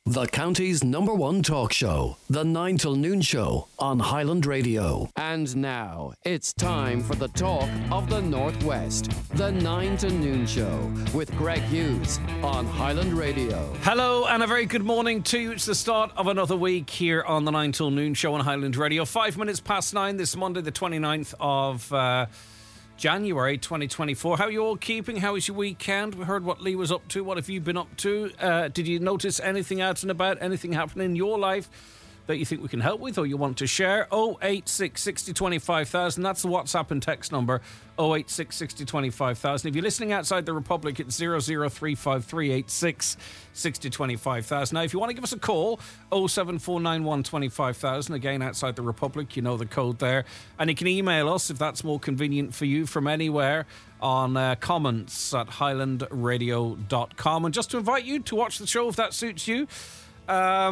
The county's #1 talk show, The 9 till Noon Show on Highland Radio. And now, it's time for the talk of the Northwest, The 9 to Noon Show with Greg Hughes on Highland Radio. Hello and a very good morning to you. It's the start of another week here on the 9 till Noon Show on Highland Radio. 5 minutes past 9 this Monday, the 29th of January 2024. How are you all keeping? How was your weekend? We heard what Lee was up to. What have you been up to? Did you notice anything out and about? Anything happening in your life that you think we can help with or you want to share? 086 60 25,000. That's the WhatsApp and text number. 086 60 25,000. If you're listening outside the Republic, it's 0035386 60 25,000. Now, if you want to give us a call, 07491 25,000. Again, outside the Republic, you know the code there. And you can email us if that's more convenient for you from anywhere on comments at highlandradio.com. And just to invite you to watch the show if that suits you. We are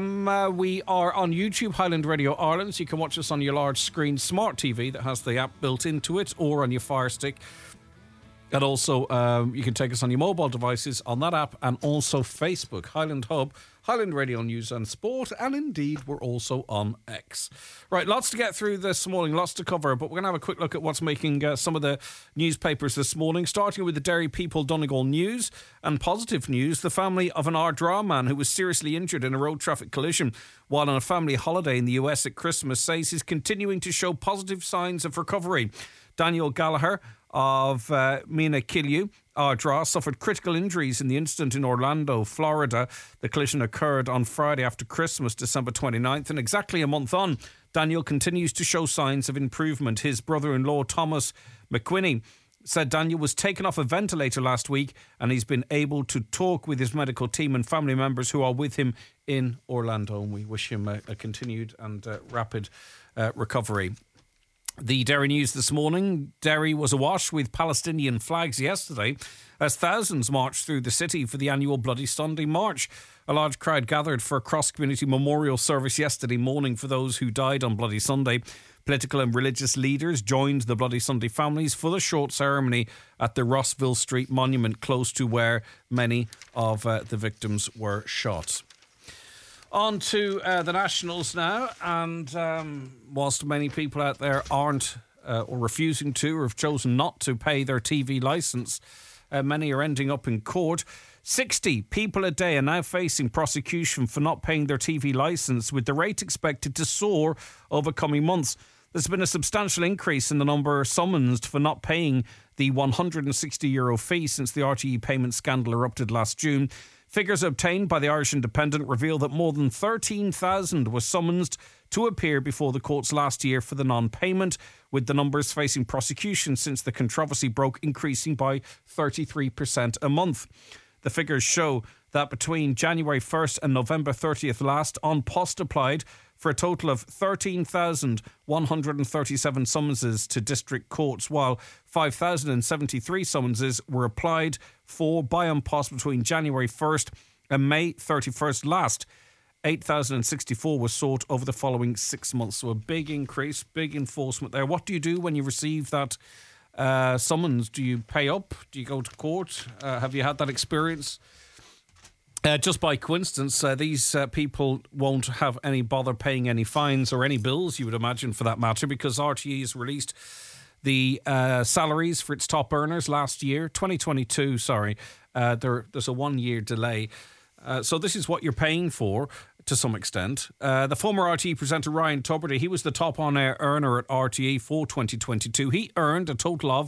on YouTube, Highland Radio Ireland, so you can watch us on your large screen smart TV that has the app built into it, or on your Fire Stick. And also, you can take us on your mobile devices on that app, and also Facebook, Highland Hub, Highland Radio News and Sport, and indeed, we're also on X. Right, lots to get through this morning, lots to cover, but we're going to have a quick look at what's making some of the newspapers this morning, starting with the Derry People Donegal News. And positive news, the family of an Ardra man who was seriously injured in a road traffic collision while on a family holiday in the US at Christmas says he's continuing to show positive signs of recovery. Daniel Gallagher of Mina Killiu, Ardra, suffered critical injuries in the incident in Orlando, Florida. The collision occurred on Friday after Christmas, December 29th, and exactly a month on, Daniel continues to show signs of improvement. His brother-in-law, Thomas McQuinney, said Daniel was taken off a ventilator last week and he's been able to talk with his medical team and family members who are with him in Orlando. And we wish him a continued and rapid recovery. The Derry News this morning. Derry was awash with Palestinian flags yesterday as thousands marched through the city for the annual Bloody Sunday March. A large crowd gathered for a cross-community memorial service yesterday morning for those who died on Bloody Sunday. Political and religious leaders joined the Bloody Sunday families for the short ceremony at the Rossville Street Monument, close to where many of the victims were shot. On to the Nationals now, and whilst many people out there aren't or refusing to or have chosen not to pay their TV licence, many are ending up in court. 60 people a day are now facing prosecution for not paying their TV licence, with the rate expected to soar over coming months. There's been a substantial increase in the number summoned for not paying the €160 fee since the RTE payment scandal erupted last June. Figures obtained by the Irish Independent reveal that more than 13,000 were summoned to appear before the courts last year for the non-payment, with the numbers facing prosecution since the controversy broke increasing by 33% a month. The figures show that between January 1st and November 30th last, An Post applied for a total of 13,137 summonses to district courts, while 5,073 summonses were applied for by An Post between January 1st and May 31st last. 8,064 were sought over the following 6 months. So a big increase, big enforcement there. What do you do when you receive that summons? Do you pay up? Do you go to court? Have you had that experience? Just by coincidence, these people won't have any bother paying any fines or any bills, you would imagine, for that matter, because RTE has released the salaries for its top earners last year, 2022, sorry. There's a 1 year delay. So this is what you're paying for, to some extent. The former RTE presenter Ryan Tubridy, he was the top on-air earner at RTE for 2022. He earned a total of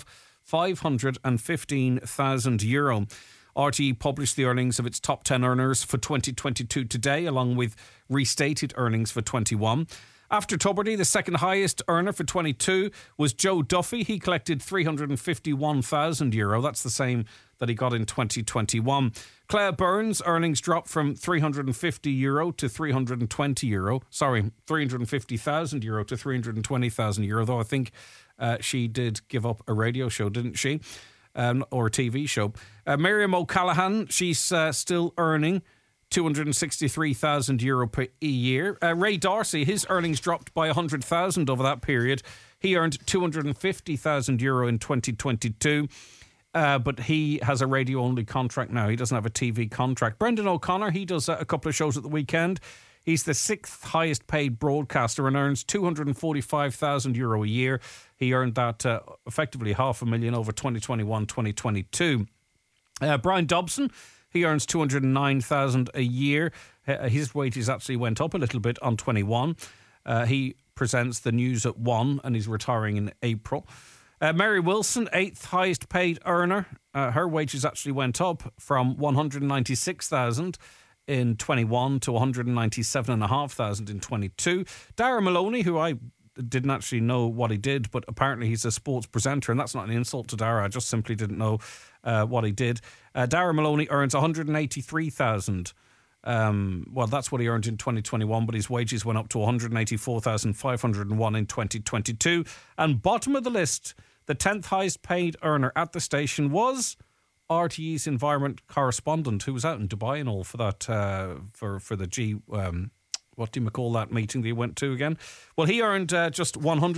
€515,000. RTE published the earnings of its top 10 earners for 2022 today, along with restated earnings for 21. After Tubridy, the second highest earner for 22 was Joe Duffy. He collected €351,000. That's the same that he got in 2021. Claire Burns' earnings dropped from €350 to €320. Sorry, €350,000 to €320,000, though I think she did give up a radio show, didn't she? Or a TV show. Miriam O'Callaghan, she's still earning €263,000 per year. Ray Darcy, his earnings dropped by €100,000 over that period. He earned €250,000 in 2022. but he has a radio-only contract now. He doesn't have a TV contract. Brendan O'Connor, he does a couple of shows at the weekend. He's the 6th highest paid broadcaster and earns €245,000 a year. He earned that effectively $500,000 over 2021-2022. Brian Dobson, he earns $209,000 a year. His wages actually went up a little bit on 21. He presents the news at 1 and he's retiring in April. Mary Wilson, 8th highest paid earner. Her wages actually went up from $196,000 in 21 to $197,500 in 22. Dara Maloney, who I didn't actually know what he did, but apparently he's a sports presenter, and that's not an insult to Dara. I just simply didn't know what he did. Dara Maloney earns $183,000. Well, that's what he earned in 2021, but his wages went up to $184,501 in 2022. And bottom of the list, the 10th highest paid earner at the station was RTE's environment correspondent, who was out in Dubai and all for that, for the G, what do you call that meeting that he went to again? Well, he earned just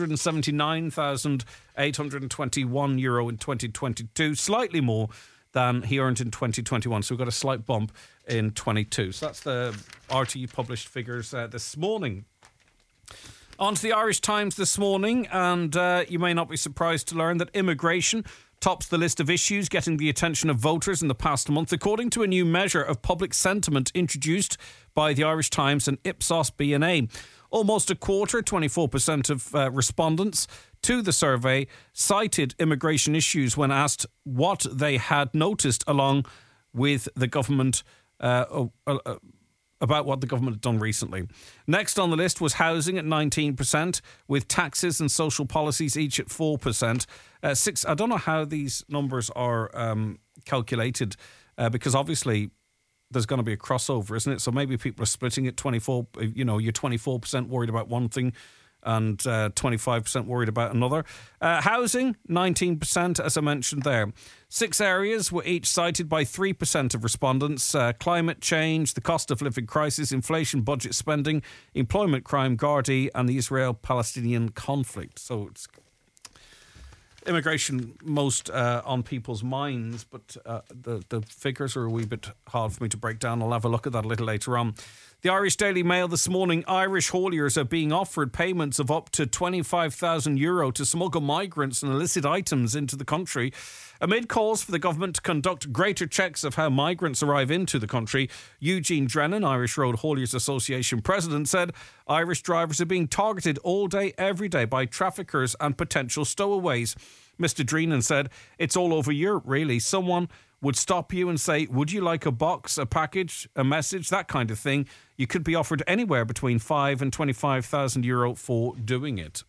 €179,821 in 2022, slightly more than he earned in 2021. So we got a slight bump in 22. So that's the RTE published figures this morning. On to the Irish Times this morning, and you may not be surprised to learn that immigration tops the list of issues getting the attention of voters in the past month, according to a new measure of public sentiment introduced by the Irish Times and Ipsos B&A. Almost a quarter, 24% of respondents to the survey cited immigration issues when asked what they had noticed along with the government about what the government had done recently. Next on the list was housing at 19%, with taxes and social policies each at 4%. I don't know how these numbers are calculated, because obviously there's going to be a crossover, isn't it? So maybe people are splitting it 24, you're 24% worried about one thing and 25% worried about another. Housing, 19%, as I mentioned there. 6 areas were each cited by 3% of respondents. Climate change, the cost of living crisis, inflation, budget spending, employment crime, Gardaí, and the Israel-Palestinian conflict. So it's immigration most on people's minds, but the figures are a wee bit hard for me to break down. I'll have a look at that a little later on. The Irish Daily Mail this morning, Irish hauliers are being offered payments of up to €25,000 to smuggle migrants and illicit items into the country. Amid calls for the government to conduct greater checks of how migrants arrive into the country, Eugene Drennan, Irish Road Hauliers Association president, said Irish drivers are being targeted all day, every day by traffickers and potential stowaways. Mr. Drennan said, it's all over Europe, really. Someone would stop you and say, would you like a box, a package, a message, that kind of thing. You could be offered anywhere between €5,000 and €25,000 for doing it.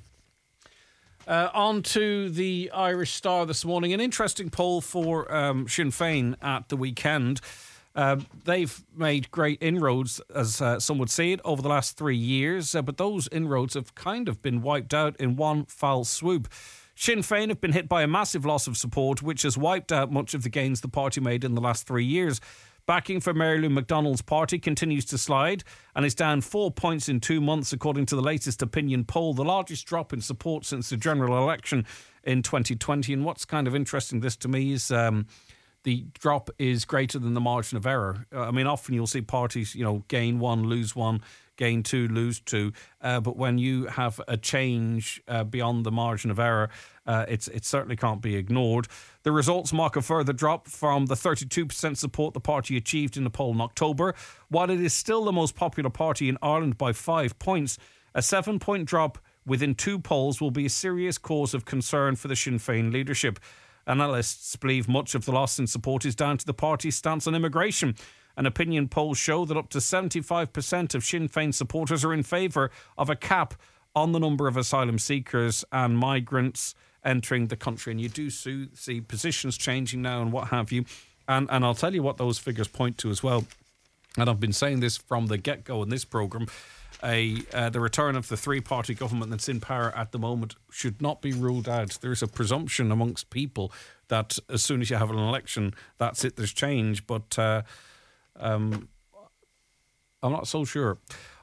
On to the Irish Star this morning. An interesting poll for Sinn Féin at the weekend. They've made great inroads, as some would say it, over the last 3 years, but those inroads have kind of been wiped out in one foul swoop. Sinn Féin have been hit by a massive loss of support, which has wiped out much of the gains the party made in the last 3 years. Backing for Mary Lou McDonald's party continues to slide and is down 4 points in 2 months, according to the latest opinion poll, the largest drop in support since the general election in 2020. And what's kind of interesting this to me is the drop is greater than the margin of error. I mean, often you'll see parties, gain 1, lose 1, gain 2, lose 2. But when you have a change beyond the margin of error, it certainly can't be ignored. The results mark a further drop from the 32% support the party achieved in the poll in October. While it is still the most popular party in Ireland by 5 points, a 7-point drop within 2 polls will be a serious cause of concern for the Sinn Féin leadership. Analysts believe much of the loss in support is down to the party's stance on immigration. An opinion polls show that up to 75% of Sinn Féin supporters are in favour of a cap on the number of asylum seekers and migrants entering the country. And you do see positions changing now and what have you. And I'll tell you what those figures point to as well. And I've been saying this from the get-go in this programme. The return of the three-party government that's in power at the moment should not be ruled out. There's a presumption amongst people that as soon as you have an election, that's it, there's change. But I'm not so sure.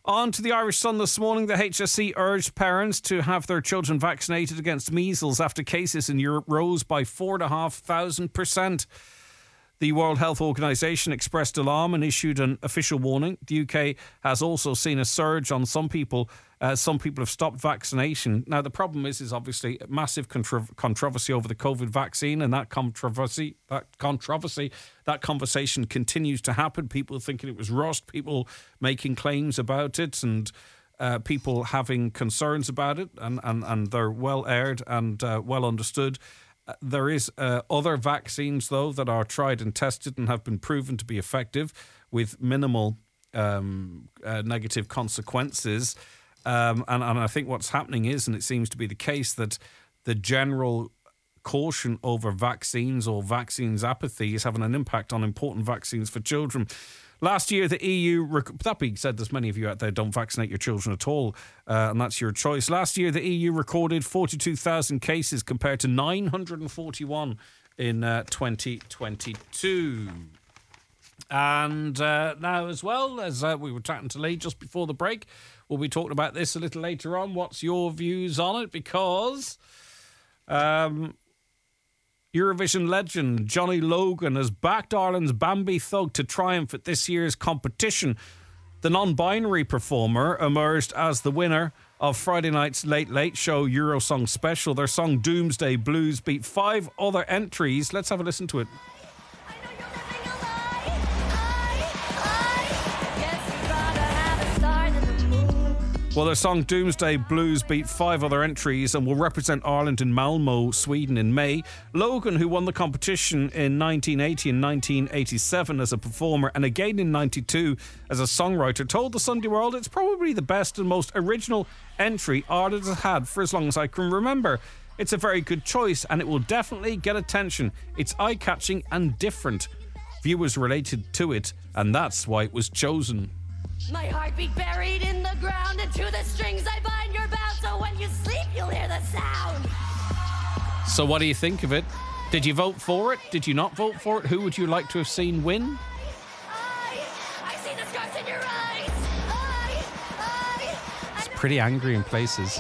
On to the Irish Sun this morning. The HSE urged parents to have their children vaccinated against measles after cases in Europe rose by 4,500%. The World Health Organization expressed alarm and issued an official warning. The UK has also seen a surge on some people. Some people have stopped vaccination. Now, the problem is obviously massive controversy over the COVID vaccine, and that conversation continues to happen. People thinking it was rushed, people making claims about it, and people having concerns about it, and they're well aired and well understood. There is other vaccines, though, that are tried and tested and have been proven to be effective with minimal negative consequences. And I think what's happening is, and it seems to be the case, that the general caution over vaccines or vaccines apathy is having an impact on important vaccines for children. Last year, the EU... That being said, there's many of you out there don't vaccinate your children at all, and that's your choice. Last year, the EU recorded 42,000 cases compared to 941 in 2022. And now, as well, as we were chatting to Lee just before the break, we'll be talking about this a little later on. What's your views on it? Because Eurovision legend Johnny Logan has backed Ireland's Bambi Thug to triumph at this year's competition. The non-binary performer emerged as the winner of Friday night's Late Late Show Eurosong special. Their song Doomsday Blues beat 5 other entries. Let's have a listen to it. Well, their song Doomsday Blues beat 5 other entries and will represent Ireland in Malmo, Sweden in May. Logan, who won the competition in 1980 and 1987 as a performer and again in 92 as a songwriter, told the Sunday World it's probably the best and most original entry Ireland has had for as long as I can remember. It's a very good choice and it will definitely get attention. It's eye-catching and different. Viewers related to it, and that's why it was chosen. My heartbeat buried in the ground, and to the strings I bind your bound, so when you sleep you'll hear the sound. So what do you think of it? Did you vote for it? Did you not vote for it? Who would you like to have seen win? I see the scars in your eyes. It's pretty angry in places.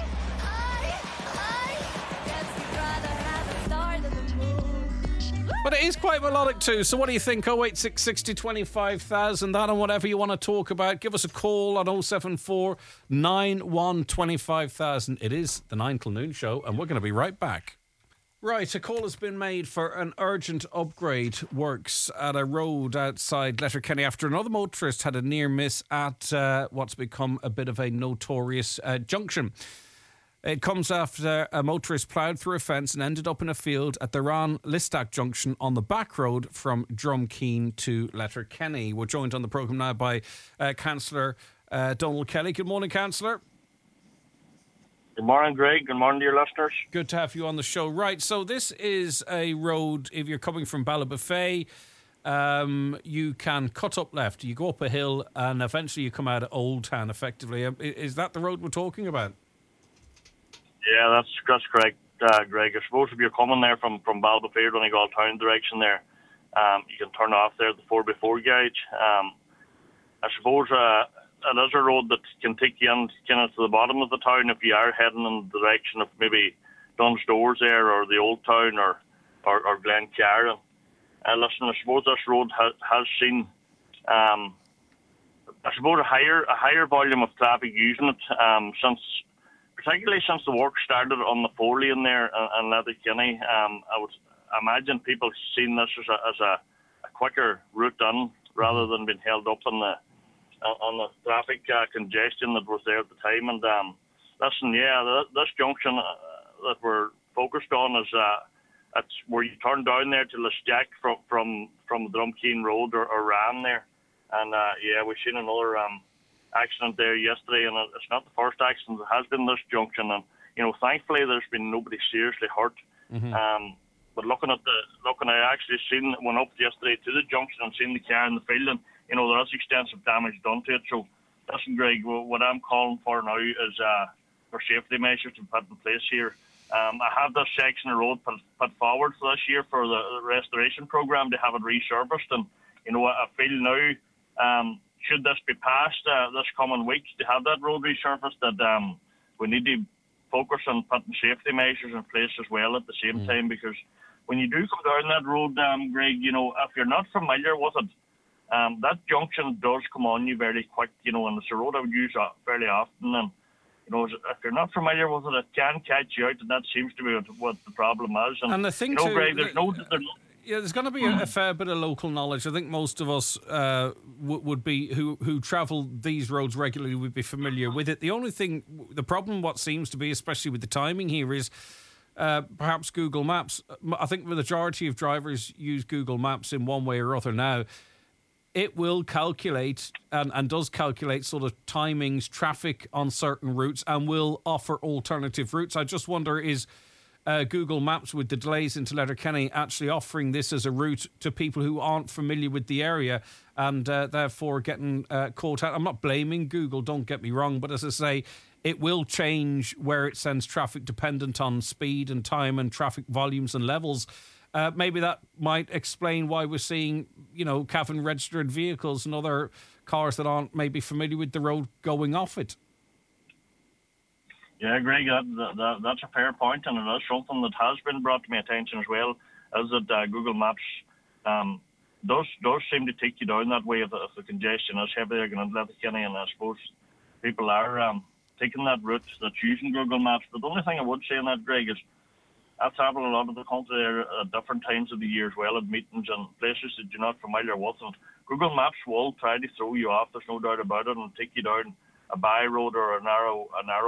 But it is quite melodic too. So what do you think? 086 60 25,000. That and whatever you want to talk about. Give us a call on 074 91 25,000. It is the 9 till noon show, and we're going to be right back. Right, a call has been made for an urgent upgrade works at a road outside Letterkenny after another motorist had a near miss at what's become a bit of a notorious junction. It comes after a motorist ploughed through a fence and ended up in a field at the Ran Listac junction on the back road from Drumkeen to Letterkenny. We're joined on the programme now by Councillor Donald Kelly. Good morning, Councillor. Good morning, Greg. Good morning to your listeners. Good to have you on the show. Right, so this is a road, if you're coming from Ballybofey, you can cut up left, you go up a hill, and eventually you come out of Old Town, effectively. Is that the road we're talking about? Yeah, that's correct, Greg. I suppose if you're coming there from Ballybofey or Donegal Town direction there, you can turn off there at the 4x4 gauge. I suppose it is a road that can take you in kind of to the bottom of the town if you are heading in the direction of maybe Dunstores there or the Old Town or Glencairn. Listen, I suppose this road has seen I suppose a higher volume of traffic using it particularly since the work started on the 4-lane there in Letterkenny. I would imagine people seen this as a quicker route in rather than being held up on the traffic congestion that was there at the time. And listen, this junction that we're focused on is it's where you turn down there to Listac from the Drumkeen Road or Ran there. And we've seen another accident there yesterday, and it's not the first accident that has been this junction, and thankfully there's been nobody seriously hurt. But looking I actually went up yesterday to the junction and seen the car in the field, and there is extensive damage done to it. So listen, Greg, what I'm calling for now is for safety measures to be put in place here. I have this section of road put forward for this year for the restoration programme to have it resurfaced, and I feel now should this be passed this coming week to have that road resurfaced, that we need to focus on putting safety measures in place as well at the same time, because when you do come down that road, Greg, if you're not familiar with it, that junction does come on you very quick, and it's a road I would use fairly often, and if you're not familiar with it, it can catch you out, and that seems to be what the problem is. And the thing too, Greg, there's going to be a fair bit of local knowledge. I think most of us would be who travel these roads regularly would be familiar with it. The problem, what seems to be, especially with the timing here, is perhaps Google Maps. I think the majority of drivers use Google Maps in one way or other now. It will calculate and does calculate sort of timings, traffic on certain routes, and will offer alternative routes. I just wonder, is Google Maps, with the delays into Letterkenny, actually offering this as a route to people who aren't familiar with the area and therefore getting caught out? I'm not blaming Google, don't get me wrong, but as I say, it will change where it sends traffic dependent on speed and time and traffic volumes and levels. Maybe that might explain why we're seeing, Cavan registered vehicles and other cars that aren't maybe familiar with the road going off it. Yeah, Greg, that's a fair point, and it is something that has been brought to my attention as well, is that Google Maps does seem to take you down that way if the congestion is heavy there going into Letterkenny, and I suppose people are taking that route that's using Google Maps. But the only thing I would say on that, Greg, is I've travelled a lot of the country there at different times of the year as well, at meetings and places that you're not familiar with. And Google Maps will try to throw you off, there's no doubt about it, and take you down a by road or a narrow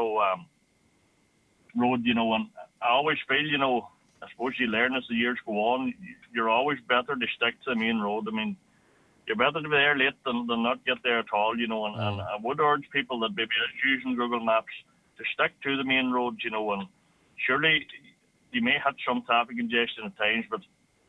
road, and I always feel, I suppose you learn as the years go on, you're always better to stick to the main road. I mean, you're better to be there late than not get there at all, and I would urge people that maybe are using Google Maps to stick to the main road, and surely you may have some traffic congestion at times, but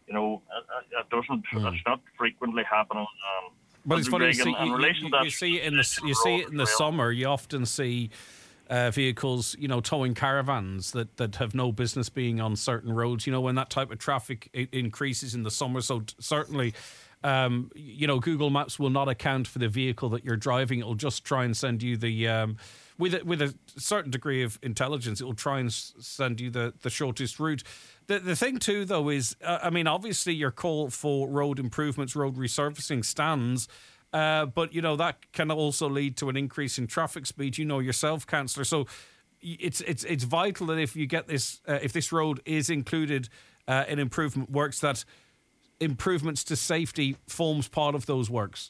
it doesn't. It's not frequently happening. But it's funny. You see it in the summer. You often see vehicles, towing caravans that have no business being on certain roads. When that type of traffic increases in the summer. So certainly, Google Maps will not account for the vehicle that you're driving. It'll just try and send you the with a certain degree of intelligence, it will try and send you the shortest route. The thing too, though, is obviously your call for road improvements, road resurfacing stands, but that can also lead to an increase in traffic speed. You know yourself, Councillor. So it's vital that if you get this, if this road is included in improvement works, that improvements to safety forms part of those works.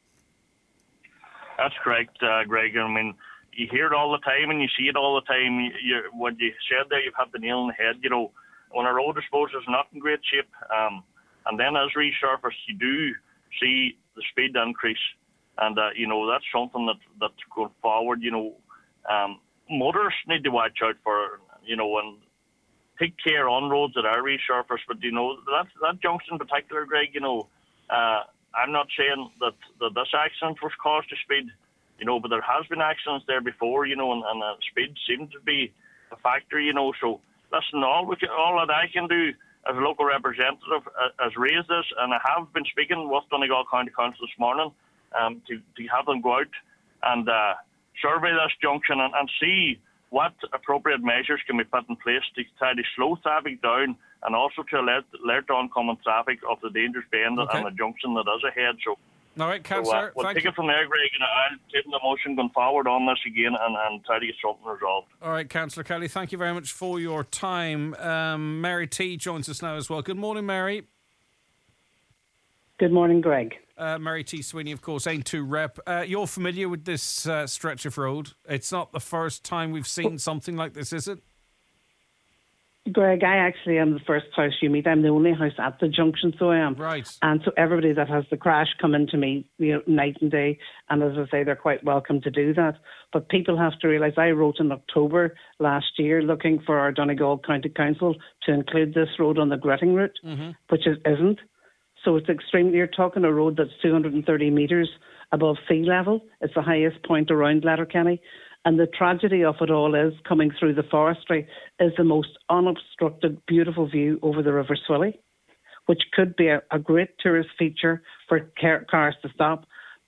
That's correct, Greg. You hear it all the time and you see it all the time. What you said there, you've had the nail on the head. When a road, I suppose, is not in great shape, and then as resurfaced, you do see the speed increase. And, that's something that's going forward. Motorists need to watch out for, and take care on roads that are resurfaced. But, that junction in particular, Greg, I'm not saying that this accident was caused to speed, but there has been accidents there before, and speed seemed to be a factor, So, listen, all that I can do as a local representative is raise this, and I have been speaking with Donegal County Council this morning to have them go out and survey this junction and see what appropriate measures can be put in place to try to slow traffic down and also to alert oncoming traffic of the dangerous bend and the junction that is ahead. So, all right, Councillor. We'll take it from there, Greg, and I'll take the motion going forward on this again and try to get something resolved. All right, Councillor Kelly, thank you very much for your time. Mary T joins us now as well. Good morning, Mary. Good morning, Greg. Mary T Sweeney, of course, Ain't2 rep. You're familiar with this stretch of road. It's not the first time we've seen something like this, is it? Greg, I actually am the first house you meet. I'm the only house at the junction, so I am. Right. And so everybody that has the crash come into me, night and day. And as I say, they're quite welcome to do that. But people have to realise I wrote in October last year looking for our Donegal County Council to include this road on the gritting route, which it isn't. So it's extremely, you're talking a road that's 230 metres above sea level. It's the highest point around Letterkenny. And the tragedy of it all is, coming through the forestry, is the most unobstructed, beautiful view over the River Swilly, which could be a great tourist feature for cars to stop.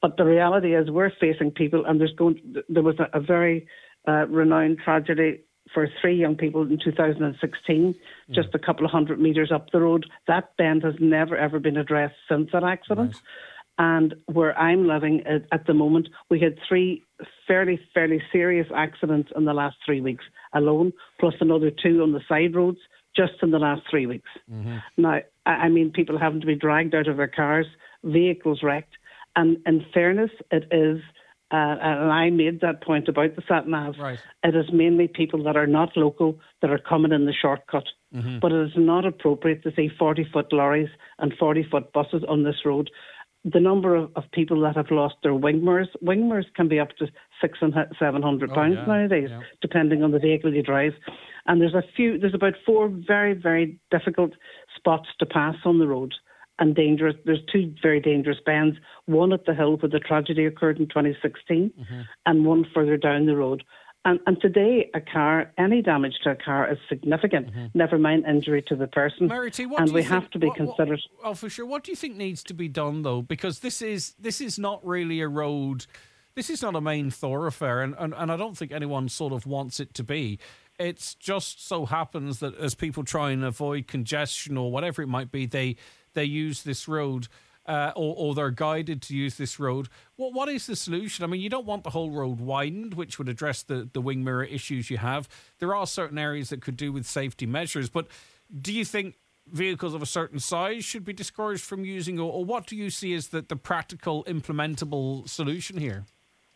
But the reality is we're facing people, and there was a very renowned tragedy for 3 young people in 2016, just a couple of 100 metres up the road. That bend has never, ever been addressed since that accident. Right. And where I'm living at the moment, we had 3 fairly serious accidents in the last 3 weeks alone, plus another 2 on the side roads just in the last 3 weeks. Mm-hmm. Now, I mean, people having to be dragged out of their cars, vehicles wrecked. And in fairness, it is, and I made that point about the sat-nav, right. It is mainly people that are not local that are coming in the shortcut. Mm-hmm. But it is not appropriate to see 40-foot lorries and 40-foot buses on this road. The number of people that have lost their wing mirrors can be up to £600 and £700 nowadays, depending on the vehicle you drive. And there's about 4 very, very difficult spots to pass on the road. And dangerous. There's 2 very dangerous bends, one at the hill where the tragedy occurred in 2016, and one further down the road. And today, any damage to a car is significant, never mind injury to the person. Mary-T, and we have to be considered. For sure. What do you think needs to be done, though? Because this is not really a road. This is not a main thoroughfare, and I don't think anyone sort of wants it to be. It's just so happens that as people try and avoid congestion or whatever it might be, they use this road. Or they're guided to use this road. What is the solution? I mean, you don't want the whole road widened, which would address the wing mirror issues you have. There are certain areas that could do with safety measures, but do you think vehicles of a certain size should be discouraged from using, or what do you see as the practical, implementable solution here?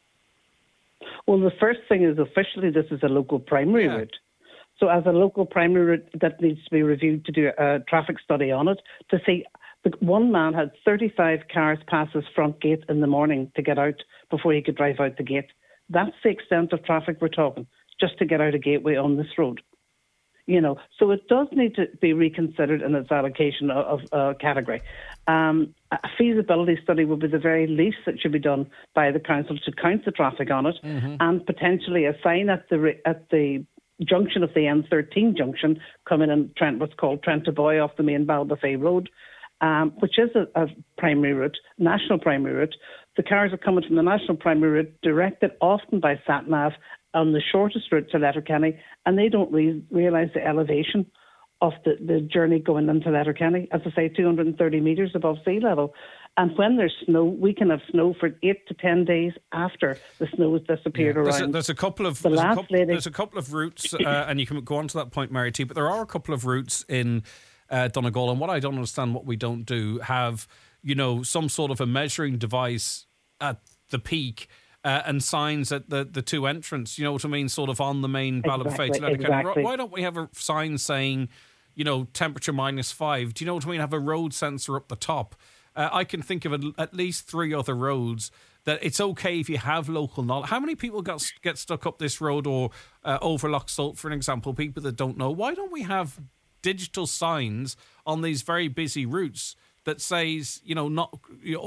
Well, the first thing is officially this is a local primary route. So as a local primary route, that needs to be reviewed to do a traffic study on it to see. One man had 35 cars pass his front gate in the morning to get out before he could drive out the gate. That's the extent of traffic we're talking, just to get out a gateway on this road. You know, so it does need to be reconsidered in its allocation of category. A feasibility study would be the very least that should be done by the council to count the traffic on it, and potentially a sign at the junction of the N13 junction coming in what's called Trent to Boy off the main Ballybofey Road. Which is a primary route, national primary route. The cars are coming from the national primary route, directed often by sat-nav on the shortest route to Letterkenny, and they don't realise the elevation of the journey going into Letterkenny, as I say, 230 metres above sea level. And when there's snow, we can have snow for 8 to 10 days after the snow has disappeared around. There's a couple of routes, and you can go on to that point, Mary T, but there are a couple of routes in Donegal, and what I don't understand what we don't do have, some sort of a measuring device at the peak and signs at the 2 entrants, you know what I mean, sort of on the main Ballybofey to Letterkenny. Exactly. Why don't we have a sign saying, temperature -5? Do you know what I mean? Have a road sensor up the top. I can think of at least 3 other roads that it's okay if you have local knowledge. How many people get stuck up this road or over Loch Salt, for an example, people that don't know? Why don't we have digital signs on these very busy routes that says, not,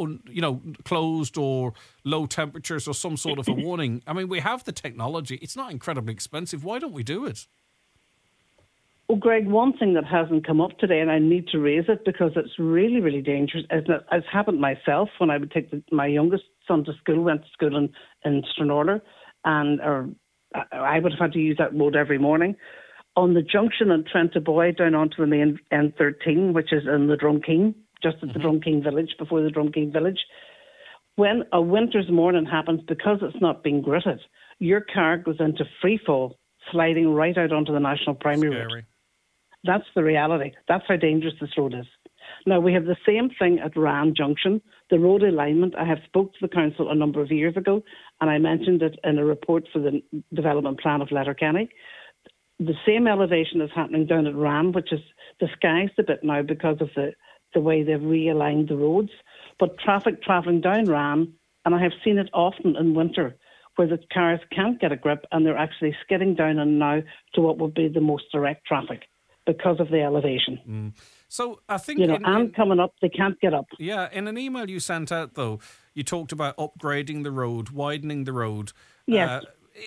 closed or low temperatures or some sort of a warning? I mean, we have the technology. It's not incredibly expensive. Why don't we do it? Well, Greg, one thing that hasn't come up today, and I need to raise it because it's really, really dangerous, is that it's happened myself when I would take my youngest son to school, went to school in Stranorlar, and I would have had to use that road every morning. On the junction in Trent to Boy down onto the main N13, which is in the Drumkeen, just at the Drumkeen village, before the Drumkeen village, when a winter's morning happens, because it's not being gritted, your car goes into free fall, sliding right out onto the national primary road. That's the reality. That's how dangerous this road is. Now, we have the same thing at Ran Junction, the road alignment. I have spoke to the council a number of years ago, and I mentioned it in a report for the development plan of Letterkenny. The same elevation is happening down at Ran, which is disguised a bit now because of the way they've realigned the roads. But traffic travelling down Ran, and I have seen it often in winter, where the cars can't get a grip and they're actually skidding down and now to what would be the most direct traffic because of the elevation. So I think... coming up, they can't get up. Yeah, in an email you sent out, though, you talked about upgrading the road, widening the road. Yes.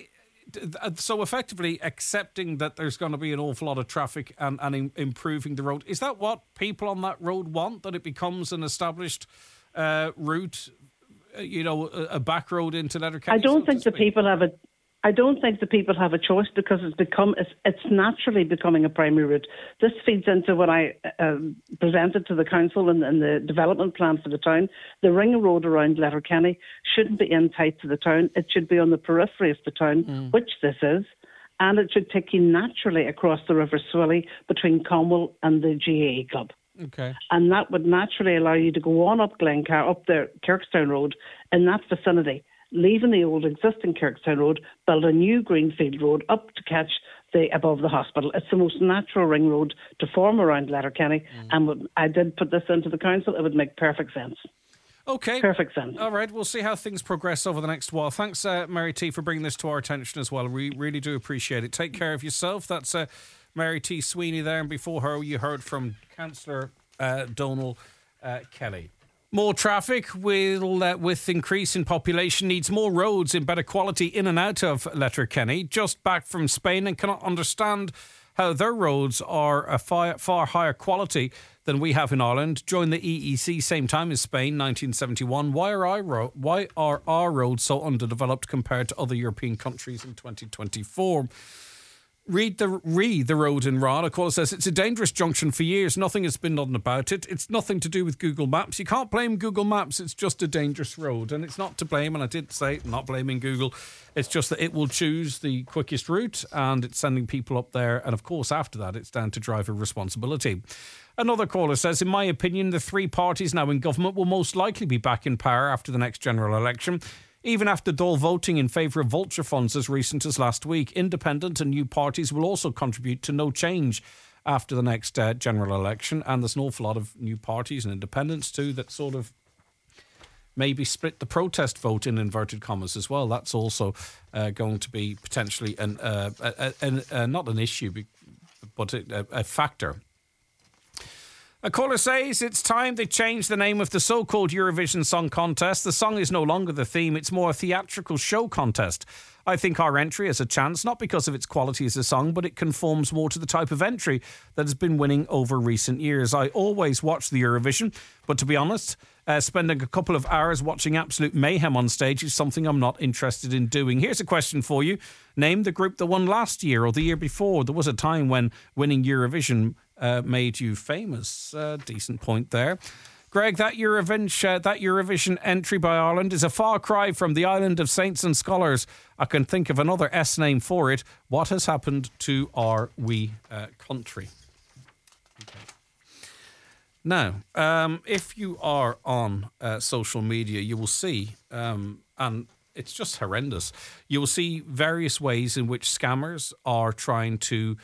So effectively accepting that there's going to be an awful lot of traffic and improving the road. Is that what people on that road want, that it becomes an established route a back road into Letterkenny? I don't think the people have a choice, because it's naturally becoming a primary route. This feeds into what I presented to the council in the development plan for the town. The ring road around Letterkenny shouldn't be in tight to the town. It should be on the periphery of the town, which this is, and it should take you naturally across the River Swilly between Conwell and the GAA Club. Okay. And that would naturally allow you to go on up Glencar, up the Kirkstown Road, in that vicinity, leaving the old existing Kirkstown Road, build a new Greenfield Road up to catch above the hospital. It's the most natural ring road to form around Letterkenny, and I did put this into the council. It would make perfect sense. Okay. Perfect sense. All right, we'll see how things progress over the next while. Thanks, Mary T, for bringing this to our attention as well. We really do appreciate it. Take care of yourself. That's Mary T Sweeney there, and before her you heard from Councillor Donal Kelly. More traffic with increase in population needs more roads in better quality in and out of Letterkenny. Just back from Spain and cannot understand how their roads are a far higher quality than we have in Ireland. Joined the EEC same time as Spain, 1971. Why are our roads so underdeveloped compared to other European countries in 2024? Read the road in Rod. A caller says it's a dangerous junction for years. Nothing has been done about it. It's nothing to do with Google Maps. You can't blame Google Maps. It's just a dangerous road, and it's not to blame. And I did say not blaming Google. It's just that it will choose the quickest route, and it's sending people up there. And of course, after that, it's down to driver responsibility. Another caller says, in my opinion, the three parties now in government will most likely be back in power after the next general election. Even after Dáil voting in favour of vulture funds as recent as last week, independent and new parties will also contribute to no change after the next general election. And there's an awful lot of new parties and independents too that sort of maybe split the protest vote in inverted commas as well. That's also going to be potentially not an issue, but a factor. A caller says it's time they change the name of the so-called Eurovision Song Contest. The song is no longer the theme. It's more a theatrical show contest. I think our entry has a chance, not because of its quality as a song, but it conforms more to the type of entry that has been winning over recent years. I always watch the Eurovision, but to be honest, spending a couple of hours watching absolute mayhem on stage is something I'm not interested in doing. Here's a question for you. Name the group that won last year or the year before. There was a time when winning Eurovision made you famous. Decent point there. Greg, that Eurovision entry by Ireland is a far cry from the island of saints and scholars. I can think of another S name for it. What has happened to our wee country? Okay. Now, if you are on social media, you will see, and it's just horrendous, you will see various ways in which scammers are trying to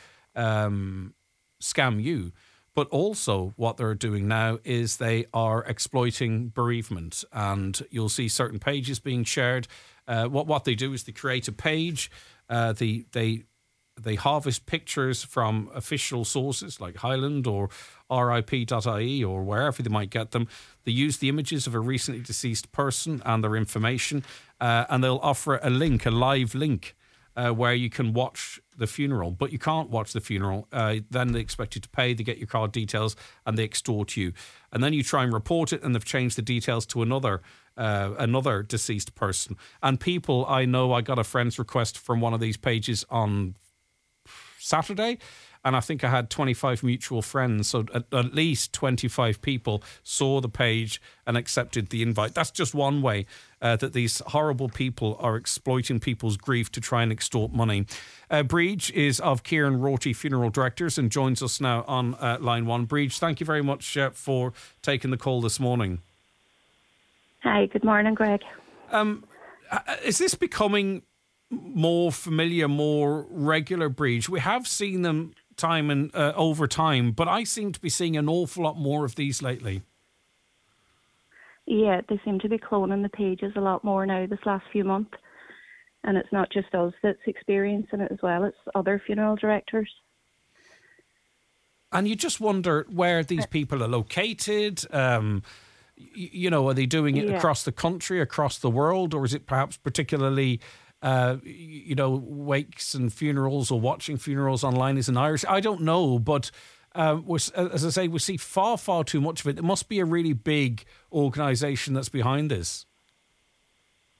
scam you. But also what they're doing now is they are exploiting bereavement, and you'll see certain pages being shared. What they do is they create a page. They harvest pictures from official sources like Highland or RIP.ie or wherever they might get them. They use the images of a recently deceased person and their information, and they'll offer a live link, where you can watch the funeral, but you can't watch the funeral. Then they expect you to pay, they get your card details, and they extort you. And then you try and report it, and they've changed the details to another deceased person. And people, I know, I got a friend's request from one of these pages on Saturday, and I think I had 25 mutual friends, so at least 25 people saw the page and accepted the invite. That's just one way that these horrible people are exploiting people's grief to try and extort money. Breach is of Kieran Rorty Funeral Directors and joins us now on line one. Breach, thank you very much for taking the call this morning. Hi, good morning, Greg. Is this becoming more familiar, more regular, Breach? We have seen them time and over time, but I seem to be seeing an awful lot more of these lately. Yeah, they seem to be cloning the pages a lot more now this last few months, and it's not just us that's experiencing it as well, it's other funeral directors. And you just wonder where these people are located. Are they doing it across the country, across the world, or is it perhaps particularly wakes and funerals or watching funerals online is in Irish? I don't know, but as I say, we see far, far too much of it. It must be a really big organisation that's behind this.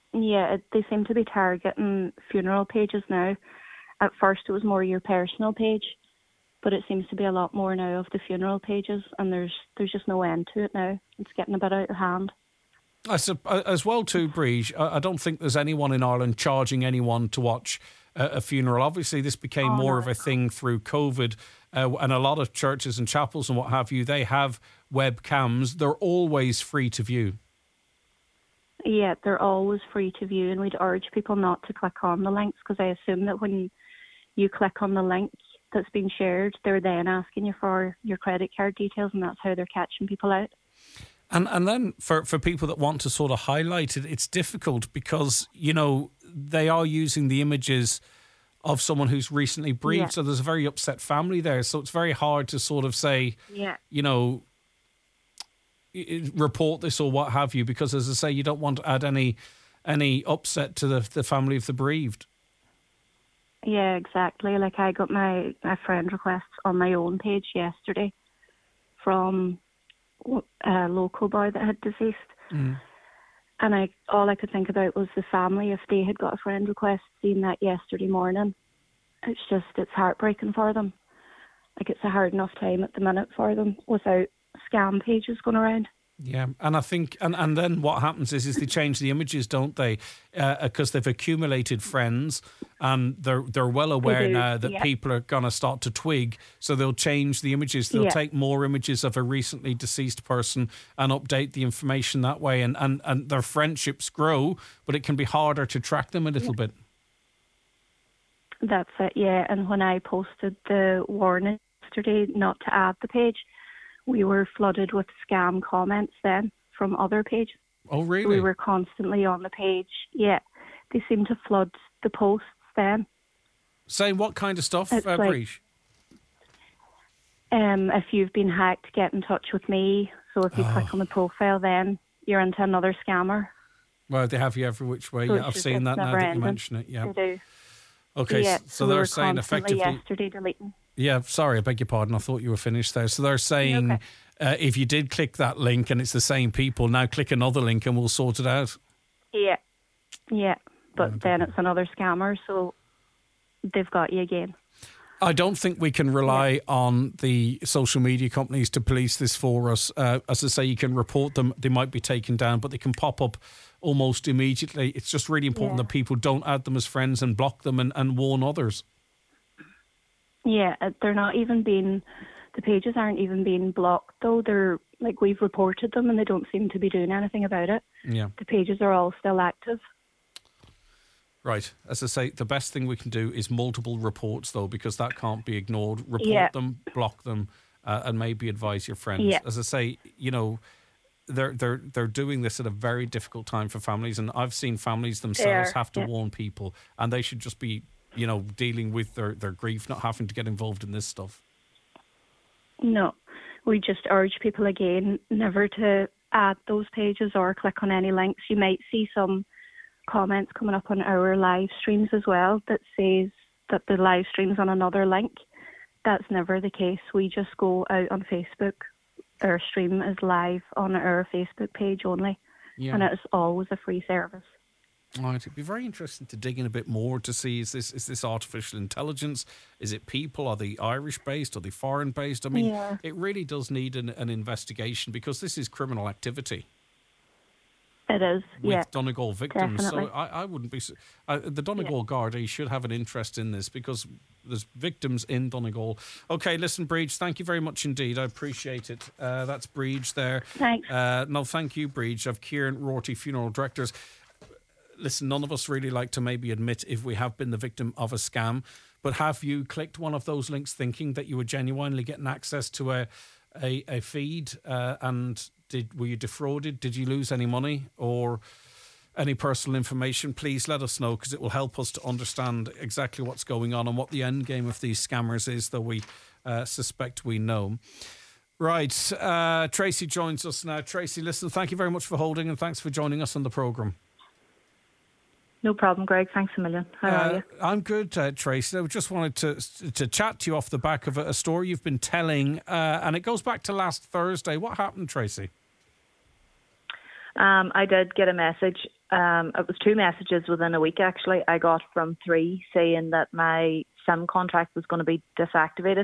Yeah, they seem to be targeting funeral pages now. At first it was more your personal page, but it seems to be a lot more now of the funeral pages, and there's just no end to it now. It's getting a bit out of hand. As well too, Breege, I don't think there's anyone in Ireland charging anyone to watch a funeral. Obviously, this became more of a thing through COVID, and a lot of churches and chapels and what have you, they have webcams. They're always free to view. Yeah, they're always free to view, and we'd urge people not to click on the links, because I assume that when you click on the link that's been shared, they're then asking you for your credit card details, and that's how they're catching people out. And then for people that want to sort of highlight it, it's difficult because, you know, they are using the images of someone who's recently bereaved. So there's a very upset family there. So it's very hard to sort of say, you know, report this or what have you, because as I say, you don't want to add any upset to the family of the bereaved. Yeah, exactly. Like I got my friend requests on my own page yesterday from a local boy that had deceased, and all I could think about was the family. If they had got a friend request, seen that yesterday morning, it's heartbreaking for them. Like, it's a hard enough time at the minute for them without scam pages going around. Yeah, and I think, and then what happens is they change the images, don't they? Because they've accumulated friends, and they're well aware now that people are going to start to twig, so they'll change the images. They'll take more images of a recently deceased person and update the information that way, and their friendships grow, but it can be harder to track them a little bit. That's it, yeah. And when I posted the warning yesterday not to add the page, we were flooded with scam comments then from other pages. Oh, really? We were constantly on the page. Yeah, they seem to flood the posts then. Saying what kind of stuff, Breege? If you've been hacked, get in touch with me. So if you click on the profile, then you're into another scammer. Well, they have you every which way. So yeah, I've seen that now that you mention it. Yeah. They do. Okay, yeah, so they're saying effectively yesterday deleting. Yeah, sorry, I beg your pardon. I thought you were finished there. So they're saying if you did click that link and it's the same people, now click another link and we'll sort it out. Yeah. But then it's another scammer, so they've got you again. I don't think we can rely on the social media companies to police this for us. As I say, you can report them. They might be taken down, but they can pop up almost immediately. It's just really important that people don't add them as friends and block them and warn others. Yeah, they're not even being, the pages aren't even being blocked though. They're like, we've reported them and they don't seem to be doing anything about it. Yeah. The pages are all still active. Right. As I say, the best thing we can do is multiple reports though, because that can't be ignored. Report them, block them, and maybe advise your friends. Yeah. As I say, you know, they're doing this at a very difficult time for families, and I've seen families themselves have to warn people, and they should just be, you know, dealing with their grief, not having to get involved in this stuff. No, we just urge people again never to add those pages or click on any links. You might see some comments coming up on our live streams as well that says that the live stream's on another link. That's never the case. We just go out on Facebook. Our stream is live on our Facebook page only, and it is always a free service. Right, it'd be very interesting to dig in a bit more to see is this artificial intelligence? Is it people? Are they Irish based? Are they foreign based? I mean, it really does need an investigation because this is criminal activity. It is, with Donegal victims. Definitely. So I wouldn't be. The Donegal Gardaí should have an interest in this because there's victims in Donegal. Okay, listen, Breege, thank you very much indeed. I appreciate it. That's Breege there. Thanks. No, thank you, Breege. Of Kieran Rorty Funeral Directors. Listen, none of us really like to maybe admit if we have been the victim of a scam, but have you clicked one of those links thinking that you were genuinely getting access to a feed and were you defrauded? Did you lose any money or any personal information? Please let us know because it will help us to understand exactly what's going on and what the end game of these scammers is, though we suspect we know. Right, Tracy joins us now. Tracy, listen, thank you very much for holding and thanks for joining us on the programme. No problem, Greg. Thanks a million. How are you? I'm good, Tracy. I just wanted to chat to you off the back of a story you've been telling, and it goes back to last Thursday. What happened, Tracy? I did get a message it was 2 messages within a week, actually. I got from 3 saying that my SIM contract was going to be deactivated,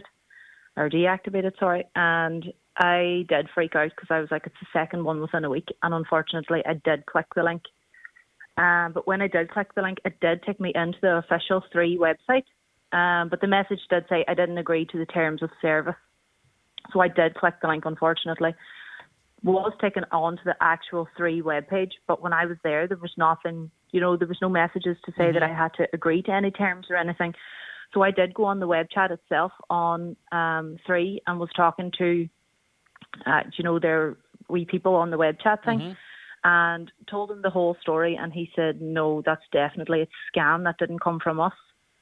and I did freak out because I was like, it's the second one within a week, and unfortunately I did click the link. But when I did click the link, it did take me into the official 3 website, but the message did say I didn't agree to the terms of service. So I did click the link, unfortunately. Was taken on to the actual 3 webpage, but when I was there was nothing, there was no messages to say that I had to agree to any terms or anything. So I did go on the web chat itself on 3 and was talking to, their wee people on the web chat thing, and told him the whole story, and he said, no, that's definitely a scam. That didn't come from us.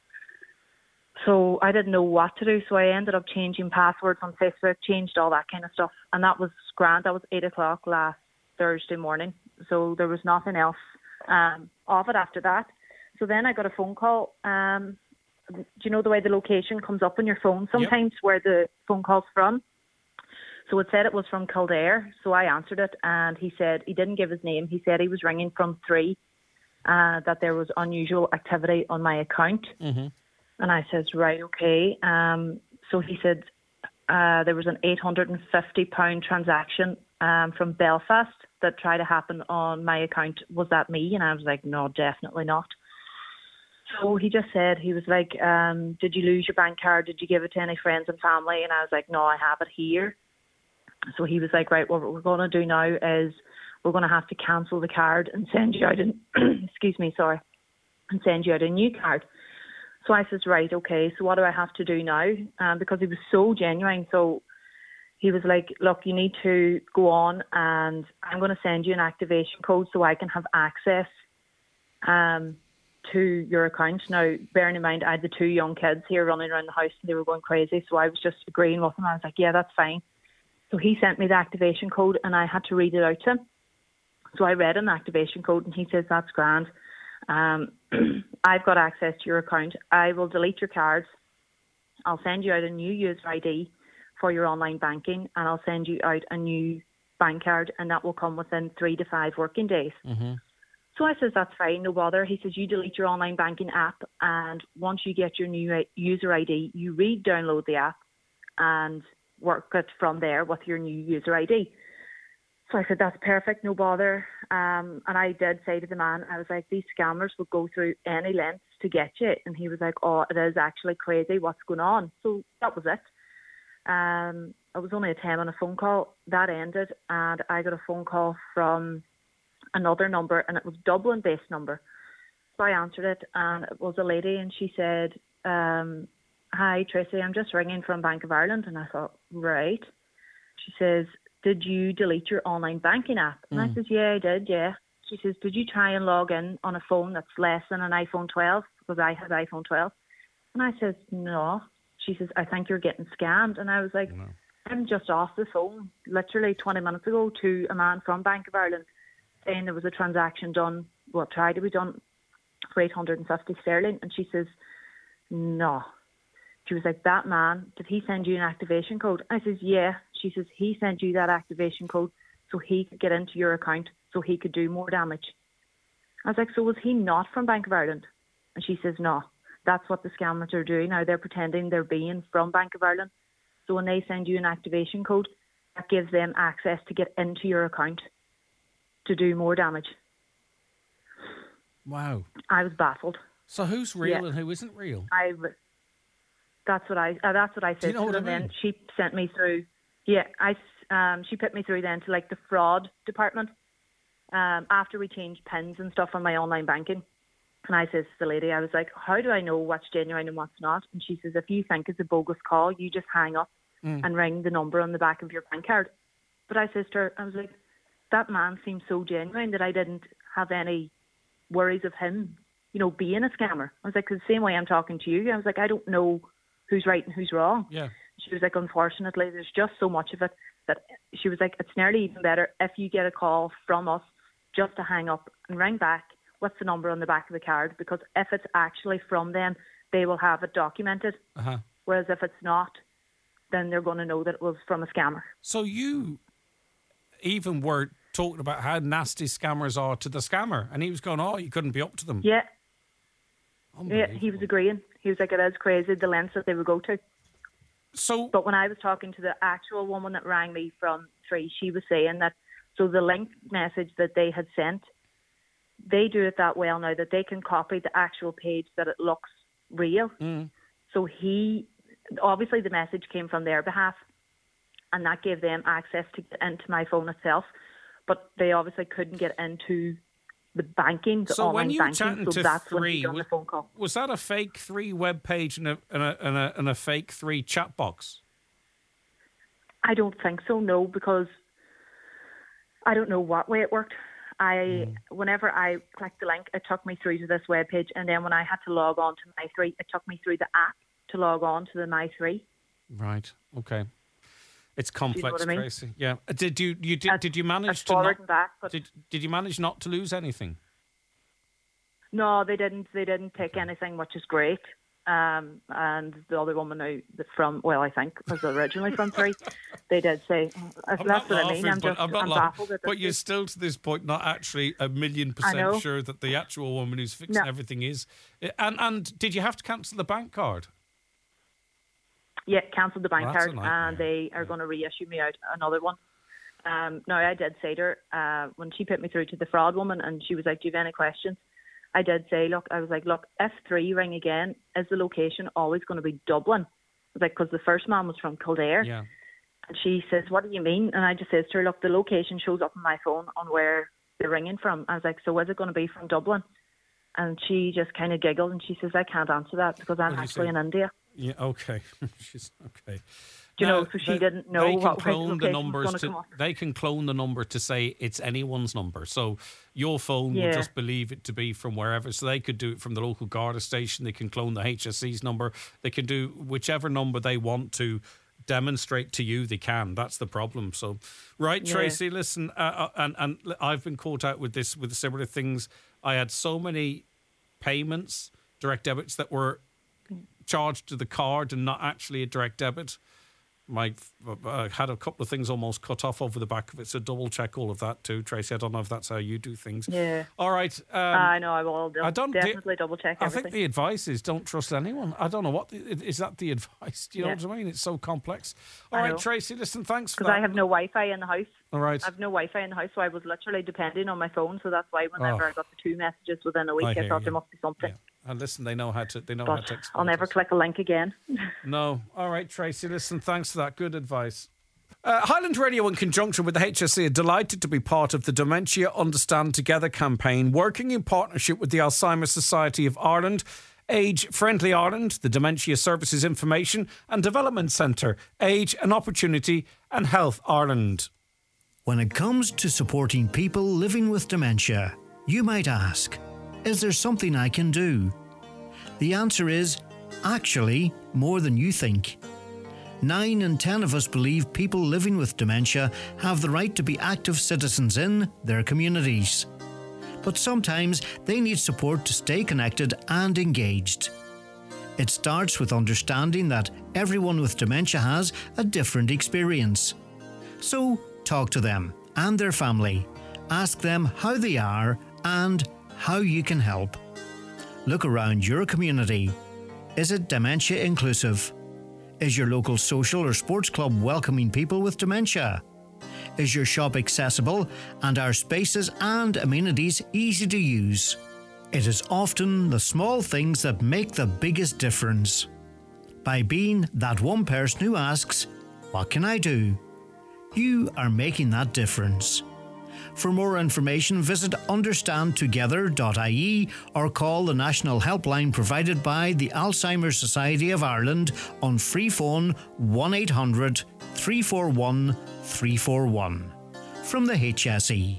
So I didn't know what to do, so I ended up changing passwords on Facebook, changed all that kind of stuff, and that was grand. That was 8 o'clock last Thursday morning, so there was nothing else of it after that. So then I got a phone call. Do you know the way the location comes up on your phone sometimes, where the phone call's from? So it said it was from Kildare, so I answered it, and he said, he didn't give his name, he said he was ringing from 3, that there was unusual activity on my account. And I says, right, okay. So he said there was an £850 transaction from Belfast that tried to happen on my account. Was that me? And I was like, no, definitely not. So he just said, he was like, did you lose your bank card? Did you give it to any friends and family? And I was like, no, I have it here. So he was like, right, well, what we're going to do now is we're going to have to cancel the card and send you out and send you out a new card. So I says, right, okay, so what do I have to do now? Because he was so genuine. So he was like, look, you need to go on and I'm going to send you an activation code so I can have access to your account. Now, bearing in mind, I had the 2 young kids here running around the house and they were going crazy. So I was just agreeing with him. I was like, yeah, that's fine. So he sent me the activation code and I had to read it out to him. So I read an activation code and he says, that's grand. I've got access to your account. I will delete your cards. I'll send you out a new user ID for your online banking, and I'll send you out a new bank card, and that will come within 3 to 5 working days. So I says, that's fine, no bother. He says, you delete your online banking app, and once you get your new user ID, you re-download the app and work it from there with your new user ID. So I said, that's perfect, no bother. And I did say to the man, I was like, these scammers will go through any lengths to get you. And he was like, oh, it is actually crazy, what's going on? So that was it. It was only a 10-minute phone call. That ended, and I got a phone call from another number, and it was a Dublin-based number. So I answered it, and it was a lady, and she said, hi, Tracy, I'm just ringing from Bank of Ireland. And I thought, right. She says, did you delete your online banking app? And I says, yeah, I did, yeah. She says, did you try and log in on a phone that's less than an iPhone 12? Because I had iPhone 12. And I says, no. She says, I think you're getting scammed. And I was like, no. I'm just off the phone literally 20 minutes ago to a man from Bank of Ireland saying there was a transaction done, tried to be done for 850 sterling. And she says, no. She was like, that man, did he send you an activation code? I says, yeah. She says, he sent you that activation code so he could get into your account so he could do more damage. I was like, so was he not from Bank of Ireland? And she says, no. That's what the scammers are doing now. They're pretending they're being from Bank of Ireland. So when they send you an activation code, that gives them access to get into your account to do more damage. Wow. I was baffled. So who's real and who isn't real? That's what I said. Do you know what I mean? Then she sent me through. Yeah, she put me through then to like the fraud department. After we changed pins and stuff on my online banking, and I says to the lady, I was like, how do I know what's genuine and what's not? And she says, if you think it's a bogus call, you just hang up and ring the number on the back of your bank card. But I says to her, I was like, that man seems so genuine that I didn't have any worries of him, being a scammer. I was like, 'cause the same way I'm talking to you, I was like, I don't know who's right and who's wrong. Yeah. She was like, unfortunately, there's just so much of it that she was like, it's nearly even better if you get a call from us just to hang up and ring back. What's the number on the back of the card? Because if it's actually from them, they will have it documented. Whereas if it's not, then they're going to know that it was from a scammer. So you even were talking about how nasty scammers are to the scammer, and he was going, "Oh, you couldn't be up to them." Yeah. Yeah, he was agreeing. He was like, it is crazy the lengths that they would go to. So, but when I was talking to the actual woman that rang me from 3, she was saying that, so the link message that they had sent, they do it that well now that they can copy the actual page that it looks real. So obviously the message came from their behalf, and that gave them access to get into my phone itself, but they obviously couldn't get into the banking, the so online when you banking. chatting So to that's 3, when he done the phone call. Was that a fake 3 web page and a fake 3 chat box? I don't think so, no, because I don't know what way it worked. Whenever I clicked the link, it took me through to this web page, and then when I had to log on to My3, it took me through the app to log on to the My3. Right. Okay. It's complex, what I mean? Tracy. Yeah. Did you manage to forward not, and back, but did you manage not to lose anything? no, they didn't. They didn't take anything, which is great. And the other woman now I think was originally from 3. They did say that's what I mean. I'm baffled at this. But you're still to this point not actually 1,000,000% sure that the actual woman who's fixing everything is. And did you have to cancel the bank card? Yeah, cancelled the bank card, nightmare. and they are going to reissue me out another one. Now, I did say to her, when she put me through to the fraud woman, and she was like, do you have any questions? I did say, look, if 3 ring again, is the location always going to be Dublin? I was like, because the first man was from Kildare. Yeah. And she says, what do you mean? And I just says to her, look, the location shows up on my phone on where they're ringing from. I was like, so is it going to be from Dublin? And she just kind of giggled, and she says, I can't answer that because I'm actually in India. Yeah, okay. She's okay. Do you know, so she didn't know what clone the numbers was come up. They can clone the number to say it's anyone's number. So your phone will just believe it to be from wherever. So they could do it from the local Garda station. They can clone the HSE's number. They can do whichever number they want to demonstrate to you. They can. That's the problem. So, right, Tracy, listen, and I've been caught out with this, with similar things. I had so many payments, direct debits that were charged to the card and not actually a direct debit. I had a couple of things almost cut off over the back of it, so double check all of that too, Tracy. I don't know if that's how you do things. Yeah. All right. I know. I will definitely double check everything. I think the advice is don't trust anyone. I don't know what is that the advice. Do you know what I mean? It's so complex. All right, Tracy. Listen, thanks for that. Because I have no Wi-Fi in the house. All right. I have no Wi-Fi in the house, so I was literally depending on my phone. So that's why whenever I got the 2 messages within a week, I thought there must be something. Yeah. And listen, they know how to. I'll never click a link again. No. All right, Tracy. Listen, thanks for that. Good advice. Highland Radio, in conjunction with the HSE, are delighted to be part of the Dementia Understand Together campaign, working in partnership with the Alzheimer's Society of Ireland, Age Friendly Ireland, the Dementia Services Information and Development Centre, Age and Opportunity, and Health Ireland. When it comes to supporting people living with dementia, you might ask, is there something I can do? The answer is, actually, more than you think. 9 in 10 of us believe people living with dementia have the right to be active citizens in their communities. But sometimes they need support to stay connected and engaged. It starts with understanding that everyone with dementia has a different experience. So talk to them and their family. Ask them how they are and how you can help. Look around your community. Is it dementia inclusive? Is your local social or sports club welcoming people with dementia? Is your shop accessible and are spaces and amenities easy to use? It is often the small things that make the biggest difference. By being that one person who asks, what can I do? You are making that difference. For more information, visit understandtogether.ie or call the national helpline provided by the Alzheimer's Society of Ireland on free phone 1800 341 341. From the HSE.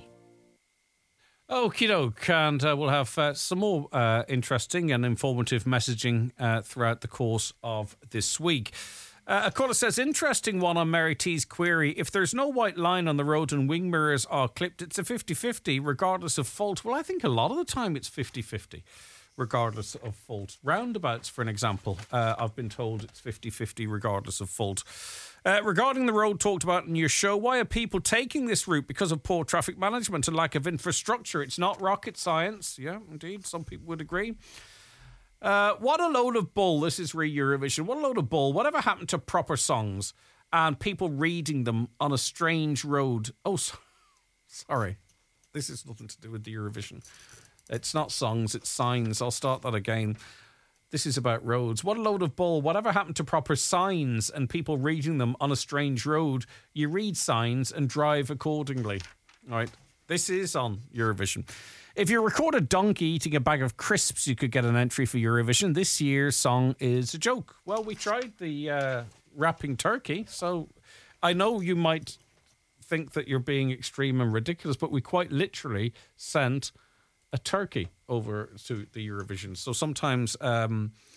Okie doke, and we'll have some more interesting and informative messaging throughout the course of this week. A caller says, interesting one on Mary T's query. If there's no white line on the road and wing mirrors are clipped, it's a 50-50 regardless of fault. Well, I think a lot of the time it's 50-50. regardless of fault. Roundabouts, for an example, I've been told it's 50-50 regardless of fault. Regarding the road talked about in your show, why are people taking this route? Because of poor traffic management and lack of infrastructure. It's not rocket science. Yeah, indeed, some people would agree. What a load of bull. This is Eurovision. What a load of bull. Whatever happened to proper songs and people reading them on a strange road? Oh, sorry. This is nothing to do with the Eurovision. It's not songs, it's signs. I'll start that again. This is about roads. What a load of bull. Whatever happened to proper signs and people reading them on a strange road? You read signs and drive accordingly. All right. This is on Eurovision. If you record a donkey eating a bag of crisps, you could get an entry for Eurovision. This year's song is a joke. Well, we tried the rapping turkey, so I know you might think that you're being extreme and ridiculous, but we quite literally sent a turkey over to the Eurovision. So sometimes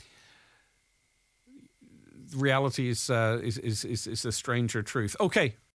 reality is a stranger truth. Okay,